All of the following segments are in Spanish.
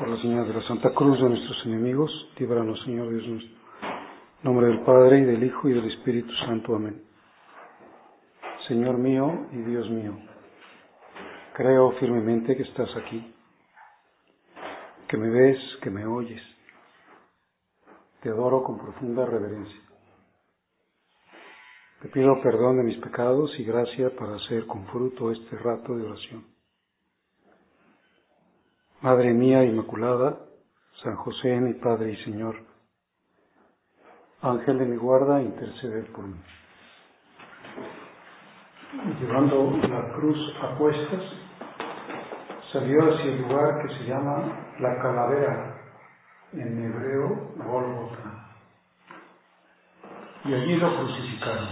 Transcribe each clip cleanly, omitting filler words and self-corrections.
Por la señal de la Santa Cruz de nuestros enemigos, líbranos, Señor Dios nuestro. En nombre del Padre, y del Hijo, y del Espíritu Santo. Amén. Señor mío y Dios mío, creo firmemente que estás aquí, que me ves, que me oyes. Te adoro con profunda reverencia. Te pido perdón de mis pecados y gracia para hacer con fruto este rato de oración. Madre mía Inmaculada, San José, mi Padre y Señor, Ángel de mi guarda, interceded por mí. Llevando la cruz a cuestas, salió hacia el lugar que se llama la calavera, en hebreo Gólgota, y allí lo crucificaron.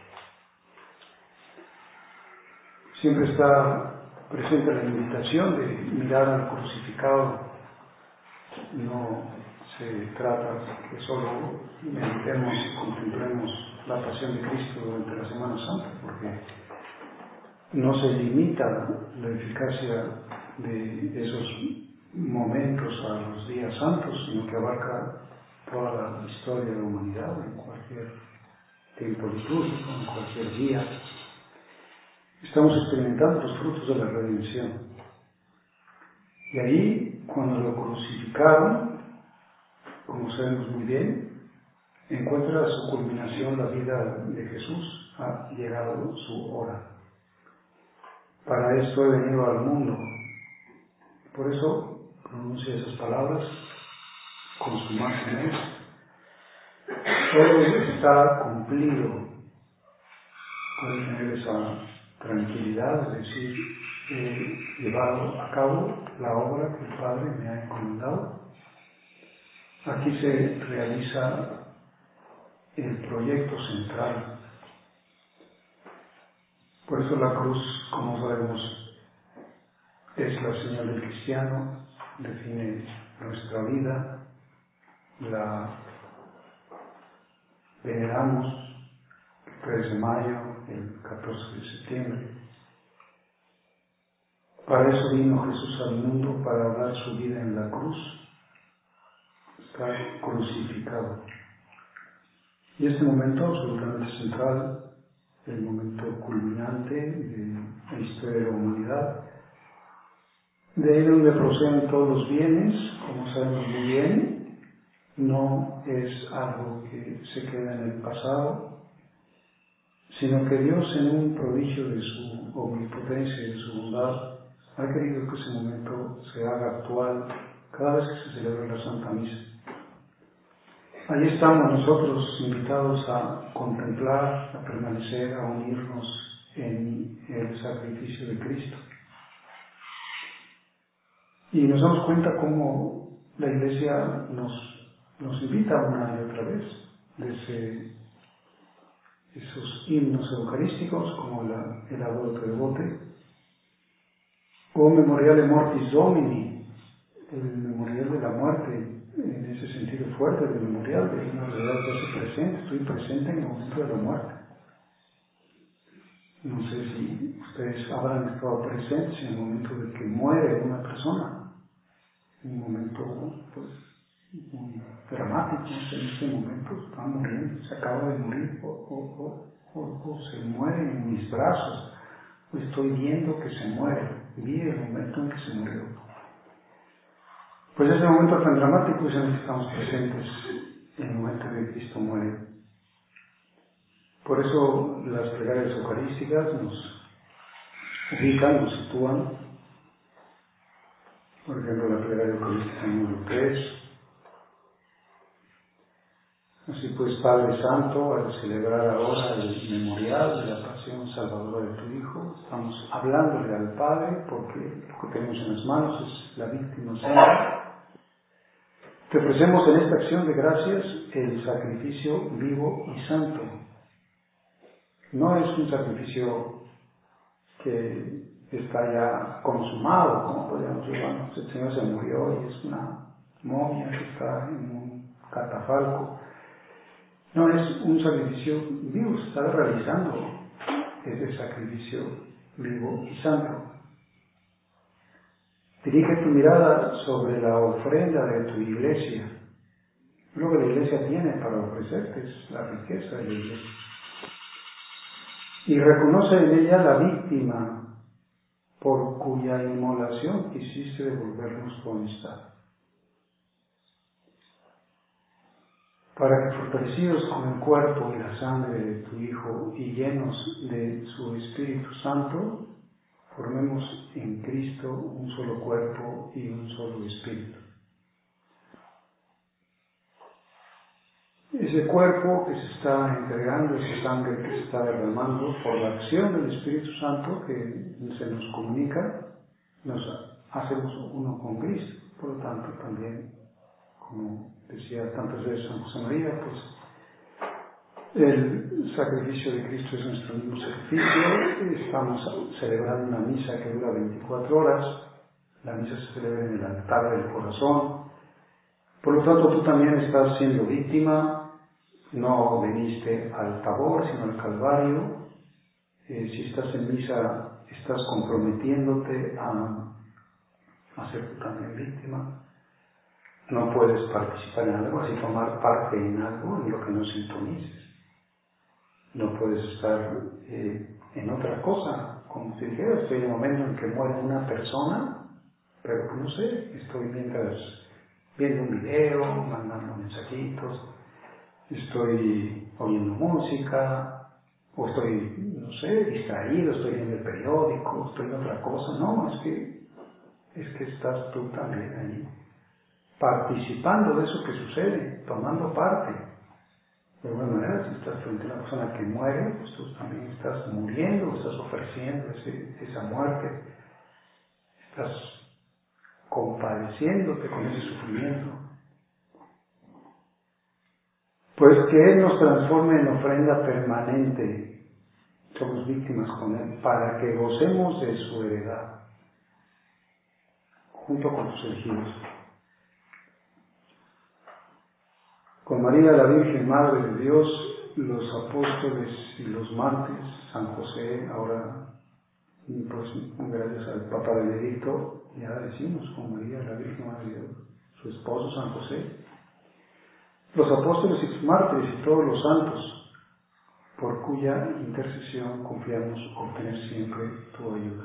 Siempre está presente la invitación de mirar al crucificado. No se trata que solo meditemos y contemplemos la pasión de Cristo durante la Semana Santa, porque no se limita la eficacia de esos momentos a los días santos, sino que abarca toda la historia de la humanidad, en cualquier tiempo litúrgico, en cualquier día. Estamos experimentando los frutos de la redención. Y ahí, cuando lo crucificaron, como sabemos muy bien, encuentra su culminación la vida de Jesús. Ha llegado su hora. Para esto he venido al mundo. Por eso pronuncia esas palabras, consumado es. Todo está cumplido. Puede tener esa tranquilidad, es decir, he llevado a cabo la obra que el Padre me ha encomendado. Aquí se realiza el proyecto central. Por eso la cruz, como sabemos, es la señal del cristiano, define nuestra vida, la veneramos el 3 de mayo, el 14 de septiembre. Para eso vino Jesús al mundo, para dar su vida en la cruz. Está crucificado. Y este momento absolutamente central, el momento culminante de la historia de la humanidad, de ahí donde proceden todos los bienes, como sabemos muy bien, no es algo que se queda en el pasado, sino que Dios, en un prodigio de su omnipotencia y de su bondad, ha querido que ese momento se haga actual cada vez que se celebra la Santa Misa. Allí estamos nosotros invitados a contemplar, a permanecer, a unirnos en el sacrificio de Cristo. Y nos damos cuenta cómo la Iglesia nos invita una y otra vez, desde esos himnos eucarísticos como el Adoro te devote, o Memoriale Mortis Domini, el memorial de la muerte, en ese sentido fuerte del memorial, de una realidad que hace presente. Estoy presente en el momento de la muerte. No sé si ustedes habrán estado presentes en el momento de que muere una persona, un momento pues muy dramático. En ese momento está muriendo, se acaba de morir, o se muere en mis brazos, o estoy viendo que se muere, vi el momento en que se murió. Pues ese momento tan dramático es en el que estamos presentes, en el momento en que Cristo muere. Por eso las plegarias eucarísticas nos ubican, nos sitúan. Por ejemplo, la plegaria eucarística número 3. Así pues, Padre Santo, al celebrar ahora el memorial de la pasión salvadora de tu Hijo, estamos hablándole al Padre, porque lo que tenemos en las manos es la víctima santa. Te ofrecemos en esta acción de gracias el sacrificio vivo y santo. No es un sacrificio que está ya consumado, como podríamos decir, bueno, el Señor se murió y es una momia que está en un catafalco. No, es un sacrificio vivo, se está realizando ese sacrificio vivo y santo. Dirige tu mirada sobre la ofrenda de tu iglesia. Lo que la iglesia tiene para ofrecerte es la riqueza de la iglesia. Y reconoce en ella la víctima por cuya inmolación quisiste devolvernos tu amistad. Para que fortalecidos con el cuerpo y la sangre de tu Hijo y llenos de su Espíritu Santo, formemos en Cristo un solo cuerpo y un solo espíritu. Ese cuerpo que se está entregando, esa sangre que se está derramando por la acción del Espíritu Santo que se nos comunica, nos hacemos uno con Cristo. Por lo tanto, también, como decía tantas veces San José María, pues el sacrificio de Cristo es nuestro mismo sacrificio. Estamos celebrando una misa que dura 24 horas. La misa se celebra en el altar del corazón. Por lo tanto, tú también estás siendo víctima. No veniste al Tabor, sino al Calvario. Si estás en misa, estás comprometiéndote a ser tú también víctima. No puedes participar en algo, así tomar parte en algo en lo que no sintonices. No puedes estar en otra cosa. Como si dijera, estoy en el momento en que muere una persona, pero no sé, estoy mientras viendo un video, mandando mensajitos, estoy oyendo música, o estoy, no sé, distraído, estoy viendo el periódico, estoy en otra cosa. No, es que estás tú también ahí, participando de eso que sucede, tomando parte. De alguna manera, si estás frente a una persona que muere, pues tú también estás muriendo, estás ofreciendo esa muerte, estás compadeciéndote con ese sufrimiento. Pues que Él nos transforme en ofrenda permanente, somos víctimas con Él, para que gocemos de su heredad, junto con sus elegidos. Con María la Virgen, Madre de Dios, los apóstoles y los mártires, San José, ahora pues gracias al Papa Benedicto, ya decimos con María la Virgen, Madre de Dios, su esposo San José, los apóstoles y los mártires y todos los santos, por cuya intercesión confiamos obtener siempre tu ayuda.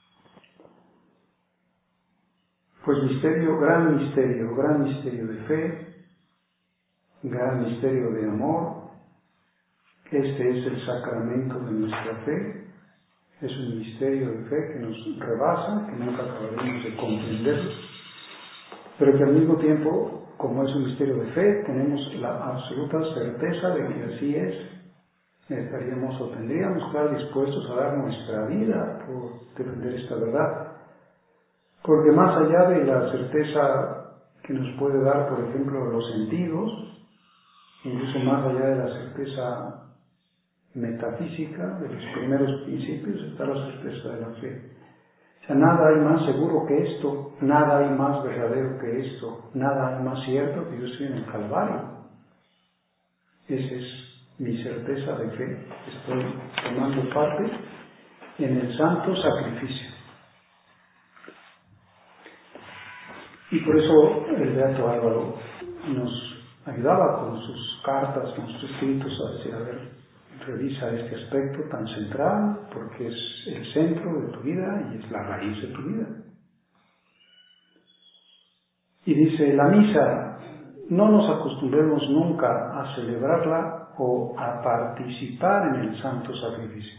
Pues gran misterio de fe, gran misterio de amor. Este es el sacramento de nuestra fe. Es un misterio de fe que nos rebasa, que nunca acabaremos de comprender, pero que al mismo tiempo, como es un misterio de fe, tenemos la absoluta certeza de que así es. Estaríamos o tendríamos que estar dispuestos a dar nuestra vida por defender esta verdad. Porque más allá de la certeza que nos puede dar, por ejemplo, los sentidos, incluso más allá de la certeza metafísica de los primeros principios, está la certeza de la fe. O sea, nada hay más seguro que esto, nada hay más verdadero que esto, nada hay más cierto que yo estoy en el Calvario. Esa es mi certeza de fe. Estoy tomando parte en el santo sacrificio. Y por eso el Beato Álvaro nos ayudaba con sus cartas, con sus escritos, a decir, a ver, revisa este aspecto tan central, porque es el centro de tu vida y es la raíz de tu vida. Y dice, la misa, no nos acostumbremos nunca a celebrarla o a participar en el santo sacrificio.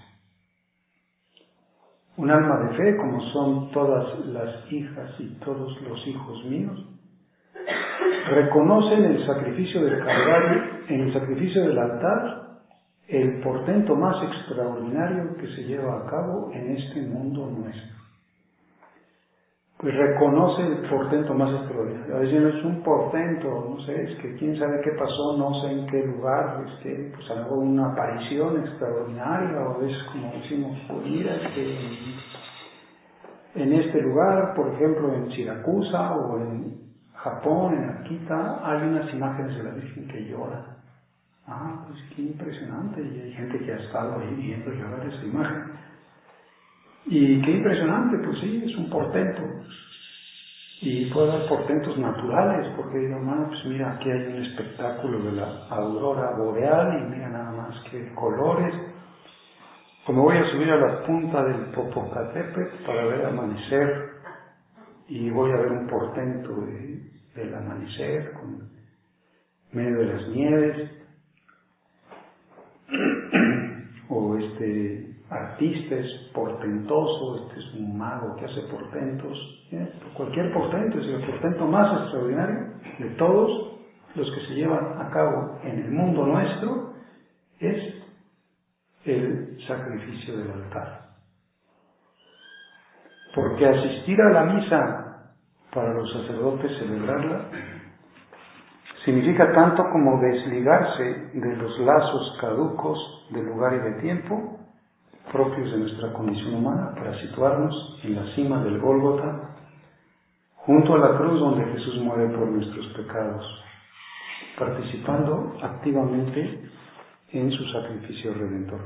Un alma de fe, como son todas las hijas y todos los hijos míos, reconocen el sacrificio del Calvario, en el sacrificio del altar, el portento más extraordinario que se lleva a cabo en este mundo nuestro. Pues reconoce el portento más extraordinario. A veces no es un portento, no sé, es que quién sabe qué pasó, no sé en qué lugar, pues algo, una aparición extraordinaria, o es como decimos, pues mira, es que en este lugar, por ejemplo en Siracusa o en Japón, en Akita, hay unas imágenes de la Virgen que lloran. Ah, pues qué impresionante, y hay gente que ha estado ahí viendo llorar esa imagen. Y qué impresionante, pues sí, es un portento. Y puede haber portentos naturales, porque digo, pues mira, aquí hay un espectáculo de la aurora boreal y mira nada más que colores. Como voy a subir a la punta del Popocatépetl para ver amanecer y voy a ver un portento del amanecer con medio de las nieves, o artista es portentoso, es un mago que hace portentos, cualquier portento es el portento más extraordinario de todos los que se llevan a cabo en el mundo nuestro, es el sacrificio del altar. Porque asistir a la misa para los sacerdotes, celebrarla, significa tanto como desligarse de los lazos caducos de lugar y de tiempo, propios de nuestra condición humana, para situarnos en la cima del Gólgota, junto a la cruz donde Jesús muere por nuestros pecados, participando activamente en su sacrificio redentor.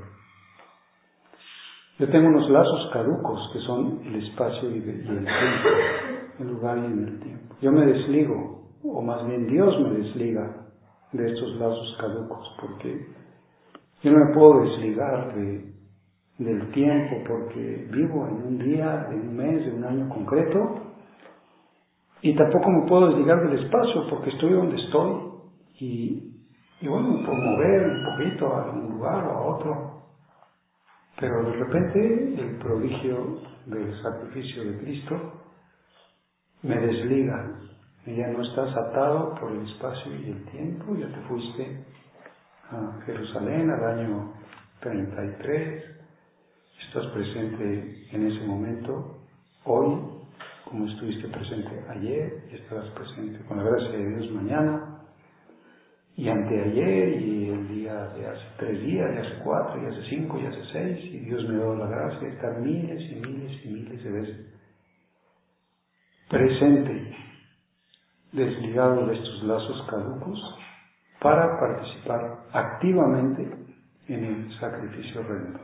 Yo tengo unos lazos caducos que son el espacio y el tiempo, el lugar y en el tiempo. Yo me desligo, o más bien Dios me desliga de estos lazos caducos, porque yo no me puedo desligar del tiempo porque vivo en un día, en un mes, en un año concreto, y tampoco me puedo desligar del espacio porque estoy donde estoy, y bueno, me puedo mover un poquito a un lugar o a otro, pero de repente el prodigio del sacrificio de Cristo me desliga, y ya no estás atado por el espacio y el tiempo, ya te fuiste a Jerusalén al año 33, estás presente en ese momento, hoy, como estuviste presente ayer, y estarás presente con la gracia de Dios mañana, y anteayer, y el día de hace 3 días, y hace 4, y hace 5, y hace 6, y Dios me ha dado la gracia de estar miles y miles y miles de veces presente, desligado de estos lazos caducos, para participar activamente en el sacrificio redentor.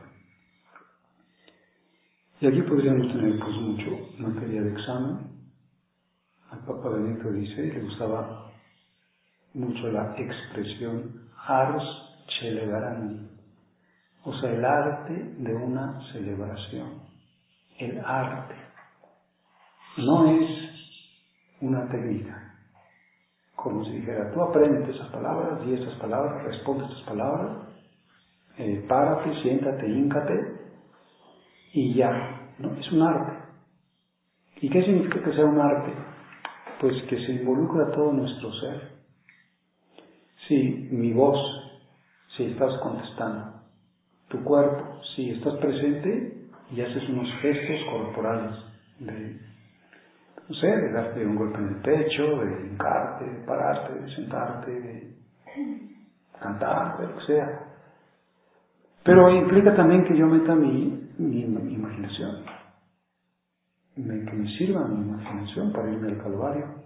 Y aquí podríamos tener pues mucho materia de examen. Al Papa Benedicto XVI le gustaba mucho la expresión ars celebrandi, o sea, el arte de una celebración. El arte no es una técnica. Como si dijera, tú aprendes esas palabras, di estas palabras, responde estas palabras, párate, siéntate, híncate, y ya. No, es un arte. ¿Y qué significa que sea un arte? Pues que se involucra todo nuestro ser. Sí, mi voz, si estás contestando. Tu cuerpo, si estás presente y haces unos gestos corporales de darte un golpe en el pecho, de hincarte, de pararte, de sentarte, de cantar, de lo que sea. Pero implica también que yo meta mi imaginación, que me sirva mi imaginación para irme al Calvario,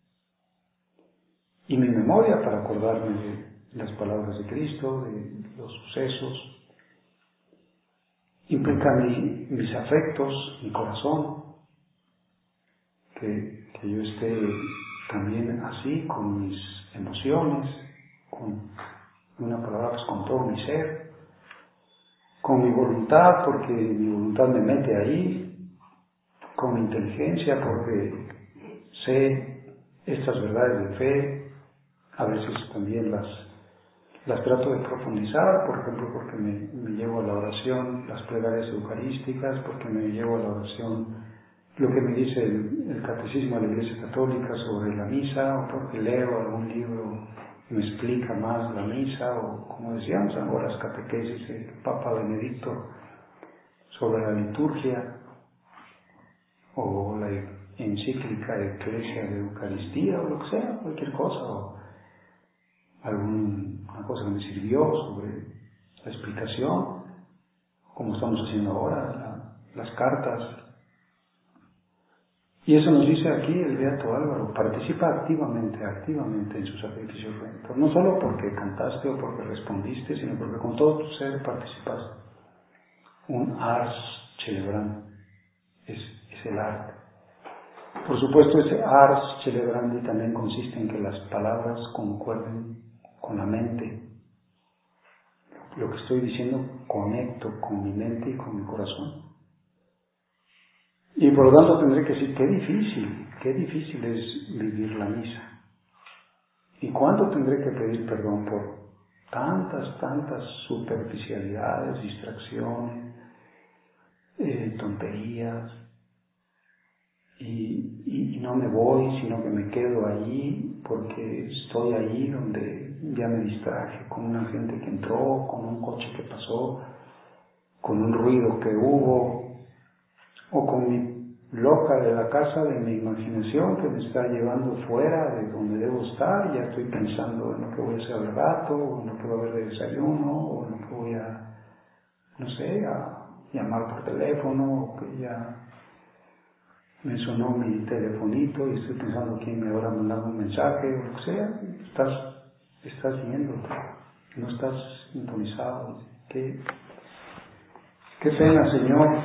y mi memoria para acordarme de las palabras de Cristo, de los sucesos. Implica mis afectos, mi corazón, que yo esté también así con mis emociones, con una palabra, pues con todo mi ser, con mi voluntad, porque mi voluntad me mete ahí, con mi inteligencia, porque sé estas verdades de fe, a veces también las trato de profundizar, por ejemplo, porque me llevo a la oración las plegarias eucarísticas, porque me llevo a la oración lo que me dice el catecismo de la Iglesia Católica sobre la misa, o porque leo algún libro que me explica más la misa, o como decíamos ahora las catequesis del Papa Benedicto sobre la liturgia, o la encíclica Ecclesia de Eucaristía, o lo que sea, cualquier cosa, o alguna cosa que me sirvió sobre la explicación, como estamos haciendo ahora, las cartas. Y eso nos dice aquí el Beato Álvaro, participa activamente en su sacrificio redentor, no solo porque cantaste o porque respondiste, sino porque con todo tu ser participas. Un ars celebrandi es el arte. Por supuesto, ese ars celebrandi también consiste en que las palabras concuerden con la mente. Lo que estoy diciendo conecto con mi mente y con mi corazón. Y por lo tanto tendré que decir, qué difícil es vivir la misa. ¿Y cuánto tendré que pedir perdón por tantas superficialidades, distracciones, tonterías? Y no me voy, sino que me quedo allí porque estoy allí donde ya me distraje con una gente que entró, con un coche que pasó, con un ruido que hubo, o con mi loca de la casa de mi imaginación que me está llevando fuera de donde debo estar, y ya estoy pensando en lo que voy a hacer al rato, o en lo que va a haber de desayuno, o en lo que voy a, no sé, a llamar por teléfono, o que ya me sonó mi telefonito y estoy pensando quién me habrá mandado un mensaje, o lo que sea. Estás yéndote, no estás sintonizado. Qué pena, Señor.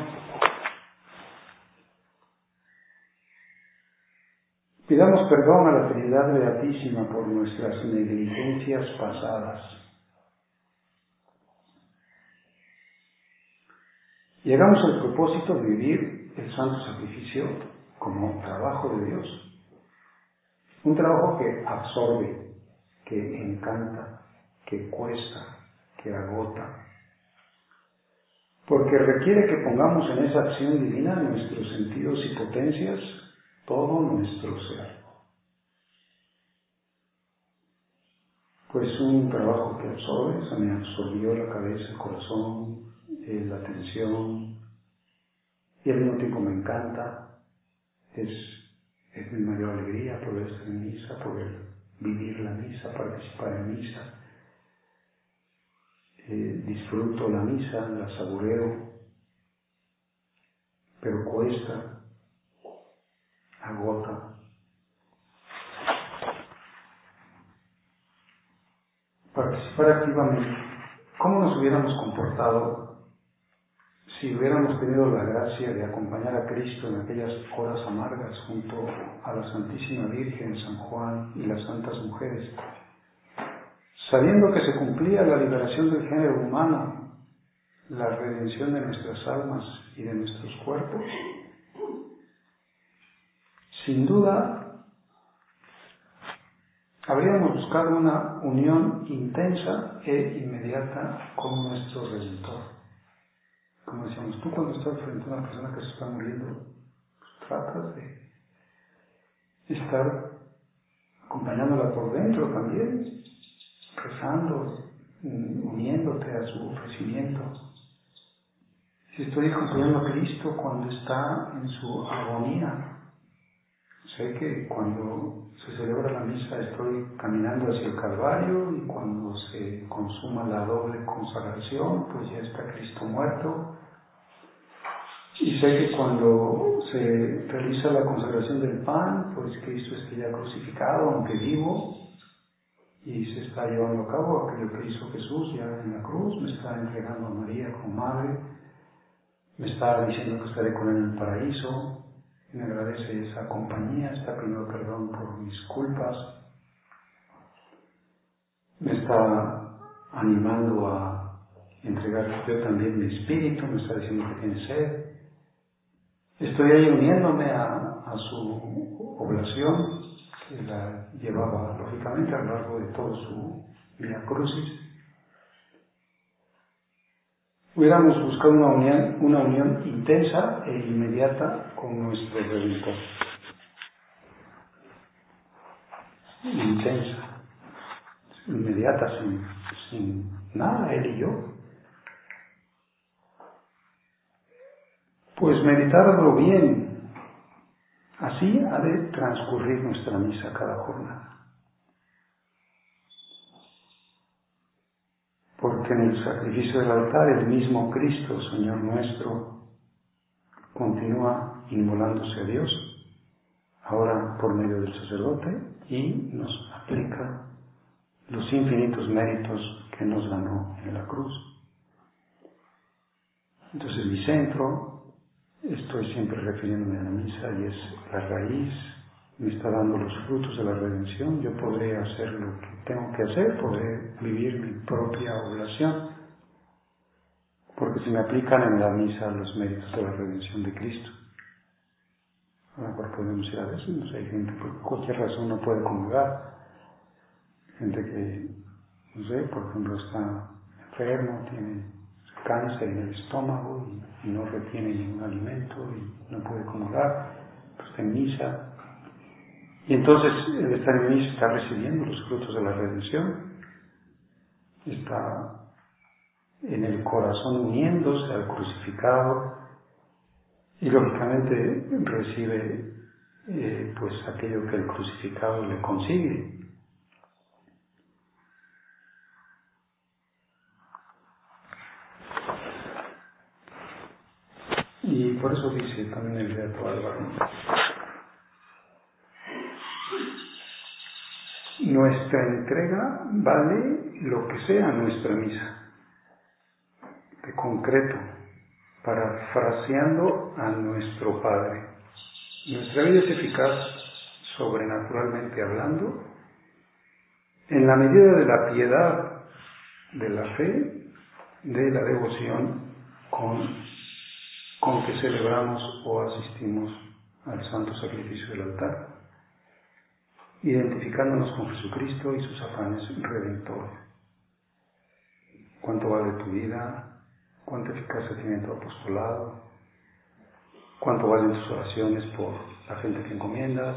Pidamos perdón a la Trinidad Beatísima por nuestras negligencias pasadas. Llegamos al propósito de vivir el santo sacrificio como trabajo de Dios. Un trabajo que absorbe, que encanta, que cuesta, que agota. Porque requiere que pongamos en esa acción divina nuestros sentidos y potencias, todo nuestro ser. Pues un trabajo que absorbe, se me absorbió la cabeza, el corazón, la atención, y al mismo tiempo me encanta, es mi mayor alegría poder estar en misa, poder vivir la misa, participar en misa. Disfruto la misa, la saboreo, pero cuesta, agota. Participar activamente. ¿Cómo nos hubiéramos comportado si hubiéramos tenido la gracia de acompañar a Cristo en aquellas horas amargas junto a la Santísima Virgen, San Juan y las santas mujeres? Sabiendo que se cumplía la liberación del género humano, la redención de nuestras almas y de nuestros cuerpos, sin duda habríamos buscado una unión intensa e inmediata con nuestro Redentor. Como decíamos, tú cuando estás frente a una persona que se está muriendo, pues tratas de estar acompañándola por dentro también, rezando, uniéndote a su ofrecimiento. Si estoy acompañando a Cristo cuando está en su agonía, sé que cuando se celebra la misa estoy caminando hacia el Calvario, y cuando se consuma la doble consagración, pues ya está Cristo muerto. Y sé que cuando se realiza la consagración del pan, pues Cristo está ya crucificado, aunque vivo, y se está llevando a cabo aquello que hizo Jesús ya en la cruz. Me está entregando a María como madre, me está diciendo que estaré con él en el paraíso. Me agradece esa compañía, está pidiendo perdón por mis culpas, me está animando a entregar yo también mi espíritu, me está diciendo que tiene sed. Estoy ahí uniéndome a su oblación, que la llevaba lógicamente a lo largo de todo su vía crucis. Hubiéramos buscado una unión intensa e inmediata con nuestro Redentor. Intensa, inmediata, sin nada, él y yo. Pues meditarlo bien, así ha de transcurrir nuestra misa cada jornada. Porque en el sacrificio del altar el mismo Cristo, Señor nuestro, continúa inmolándose a Dios, ahora por medio del sacerdote, y nos aplica los infinitos méritos que nos ganó en la cruz. Entonces mi centro estoy siempre refiriéndome a la misa y es la raíz, me está dando los frutos de la redención. Yo podré hacer lo que tengo que hacer, podré vivir mi propia oblación, porque se me aplican en la misa los méritos de la redención de Cristo. A lo mejor podemos ir a veces, no sé, hay gente que por cualquier razón no puede comulgar, gente que, no sé, por ejemplo está enfermo, tiene cáncer en el estómago y no retiene ningún alimento y no puede comulgar, pues está en misa. Y entonces el estar en misa está recibiendo los frutos de la redención, está en el corazón uniéndose al crucificado y lógicamente recibe pues aquello que el crucificado le consigue. Y por eso dice también el Beato Álvaro: nuestra entrega vale lo que sea nuestra misa. De concreto, parafraseando a nuestro Padre, nuestra vida es eficaz, sobrenaturalmente hablando, en la medida de la piedad, de la fe, de la devoción con que celebramos o asistimos al santo sacrificio del altar, identificándonos con Jesucristo y sus afanes redentores. ¿Cuánto vale tu vida? ¿Cuánta eficacia tiene tu apostolado? ¿Cuánto valen tus oraciones por la gente que encomiendas?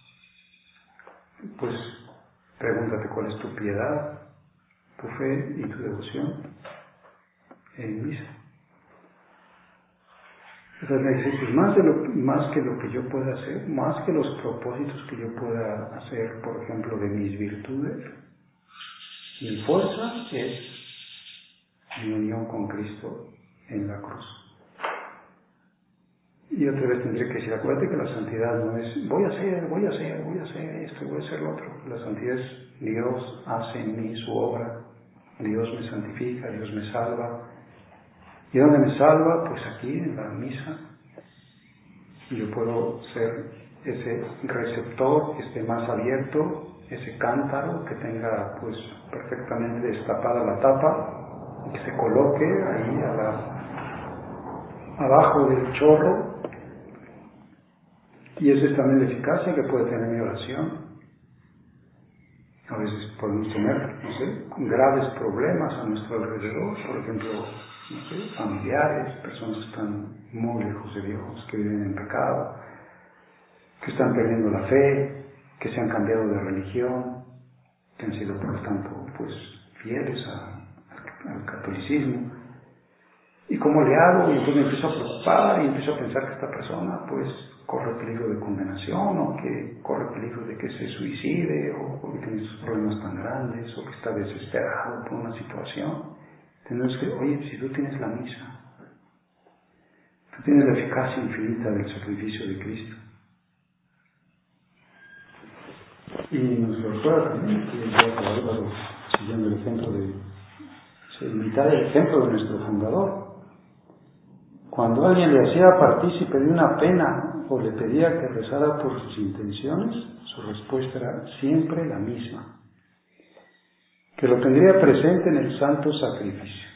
Pues pregúntate cuál es tu piedad, tu fe y tu devoción en misa. Entonces necesitas más que lo que yo pueda hacer, más que los propósitos que yo pueda hacer, por ejemplo, de mis virtudes. Mi fuerza es mi unión con Cristo en la cruz. Y otra vez tendré que decir, acuérdate que la santidad no es voy a hacer esto, voy a hacer lo otro. La santidad es Dios hace en mí su obra, Dios me santifica, Dios me salva. ¿Y dónde me salva? Pues aquí, en la misa. Y yo puedo ser ese receptor que esté más abierto, ese cántaro que tenga pues perfectamente destapada la tapa y que se coloque ahí abajo del chorro. Y esa es también la eficacia que puede tener mi oración. A veces podemos tener, no sé, graves problemas a nuestro alrededor, por ejemplo, no sé, familiares, personas que están muy lejos de Dios, que viven en pecado, que están perdiendo la fe, que se han cambiado de religión, que han sido por lo tanto pues fieles al catolicismo. ¿Y cómo le hago? Y entonces me empiezo a preocupar y empiezo a pensar que esta persona pues corre peligro de condenación, o que corre peligro de que se suicide, o porque tiene esos problemas tan grandes, o que está desesperado por una situación. Tenemos que, oye, si tú tienes la misa, tú tienes la eficacia infinita del sacrificio de Cristo. Y nos lo recuerda también que el Beato Álvaro, siguiendo el ejemplo imitar el ejemplo de nuestro fundador. Cuando alguien le hacía partícipe de una pena o le pedía que rezara por sus intenciones, su respuesta era siempre la misma: que lo tendría presente en el santo sacrificio.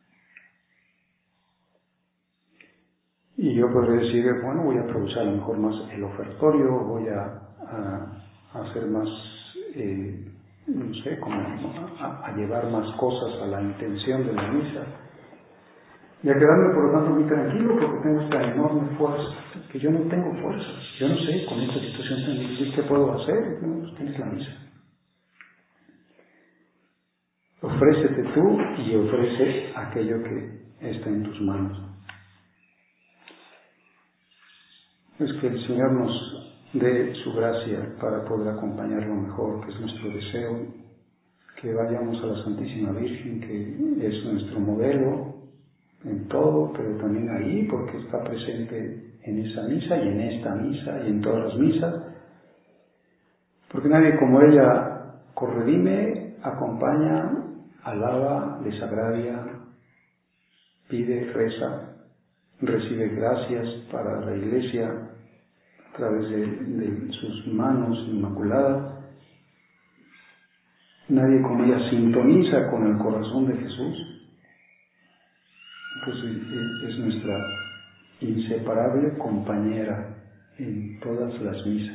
Y yo podría decir, bueno, voy a aprovechar a lo mejor más el ofertorio, voy a hacer más, no sé, como a llevar más cosas a la intención de la misa. Y a quedarme, por lo tanto, muy tranquilo, porque tengo esta enorme fuerza, que yo no tengo fuerza. Yo no sé, con esta situación tan difícil, ¿qué puedo hacer? No, pues tienes la misa. Ofrécete tú y ofrece aquello que está en tus manos. Es que el Señor nos dé su gracia para poder acompañarlo mejor, que es nuestro deseo, que vayamos a la Santísima Virgen, que es nuestro modelo en todo, pero también ahí, porque está presente en esa misa y en esta misa y en todas las misas, porque nadie como ella corredime, acompaña, alaba, desagravia, pide, reza recibe gracias para la Iglesia a través de sus manos inmaculadas. Nadie como ella sintoniza con el corazón de Jesús, pues es nuestra inseparable compañera en todas las misas.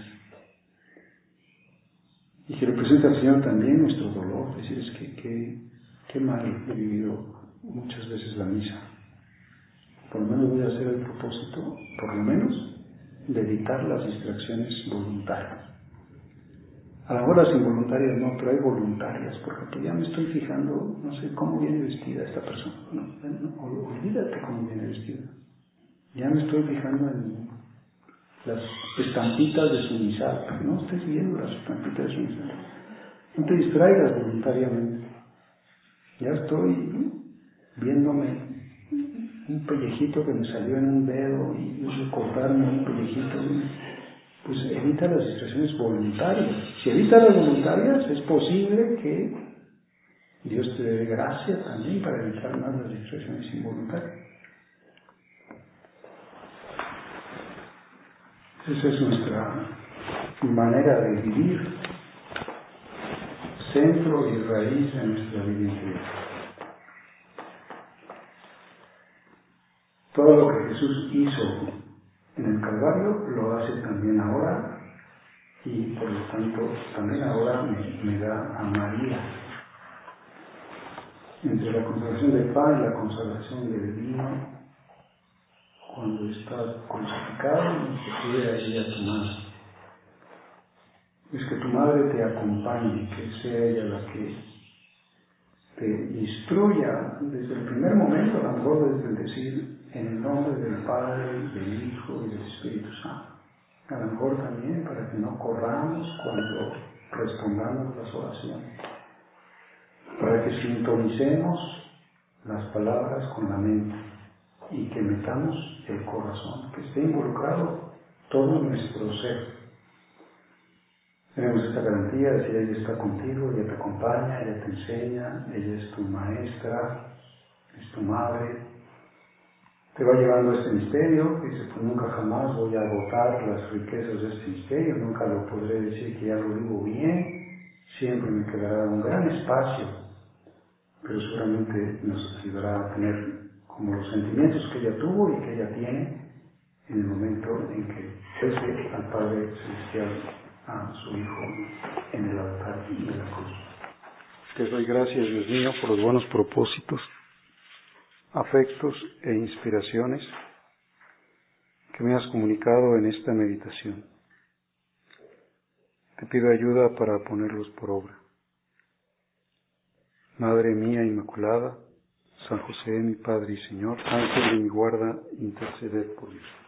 Y que representa al Señor también nuestro dolor, es decir, es que qué mal he vivido muchas veces la misa. Por lo menos voy a hacer el propósito, por lo menos, de evitar las distracciones voluntarias. A lo mejor las involuntarias no, pero hay voluntarias. Por ejemplo, ya me estoy fijando, no sé cómo viene vestida esta persona. No, olvídate cómo viene vestida. Ya me estoy fijando en las estampitas de su misal. No estés viendo las estampitas de su misal. No te distraigas voluntariamente. Ya estoy viéndome un pellejito que me salió en un dedo y cortarme un pellejito. Pues evita las distracciones voluntarias. Si evitas las voluntarias, es posible que Dios te dé gracia también para evitar más las distracciones involuntarias. Esa es nuestra manera de vivir, centro y raíz de nuestra vida interior. Todo lo que Jesús hizo en el Calvario lo hace también ahora, y por lo tanto también ahora me da a María. Entre la consagración del pan y la consagración del vino, cuando estás crucificado, te pide allí a tu madre. Es que tu madre te acompañe, que sea ella la que te instruya desde el primer momento, a lo mejor desde el decir en el nombre del Padre, del Hijo y del Espíritu Santo. A lo mejor también para que no corramos cuando respondamos las oraciones, para que sintonicemos las palabras con la mente y que metamos el corazón, que esté involucrado todo nuestro ser. Tenemos esta garantía de decir, ella está contigo, ella te acompaña, ella te enseña, ella es tu maestra, es tu madre. Te va llevando a este misterio, que dice, pues nunca jamás voy a agotar las riquezas de este misterio, nunca lo podré decir que ya lo vivo bien, siempre me quedará un gran espacio, pero seguramente nos ayudará a tener como los sentimientos que ella tuvo y que ella tiene en el momento en que ofrece al Padre Celestial a su Hijo en el altar de la cruz. Te doy gracias, Dios mío, por los buenos propósitos, afectos e inspiraciones que me has comunicado en esta meditación. Te pido ayuda para ponerlos por obra. Madre mía Inmaculada, San José, mi Padre y Señor, Ángel de mi guarda, interceded por mí.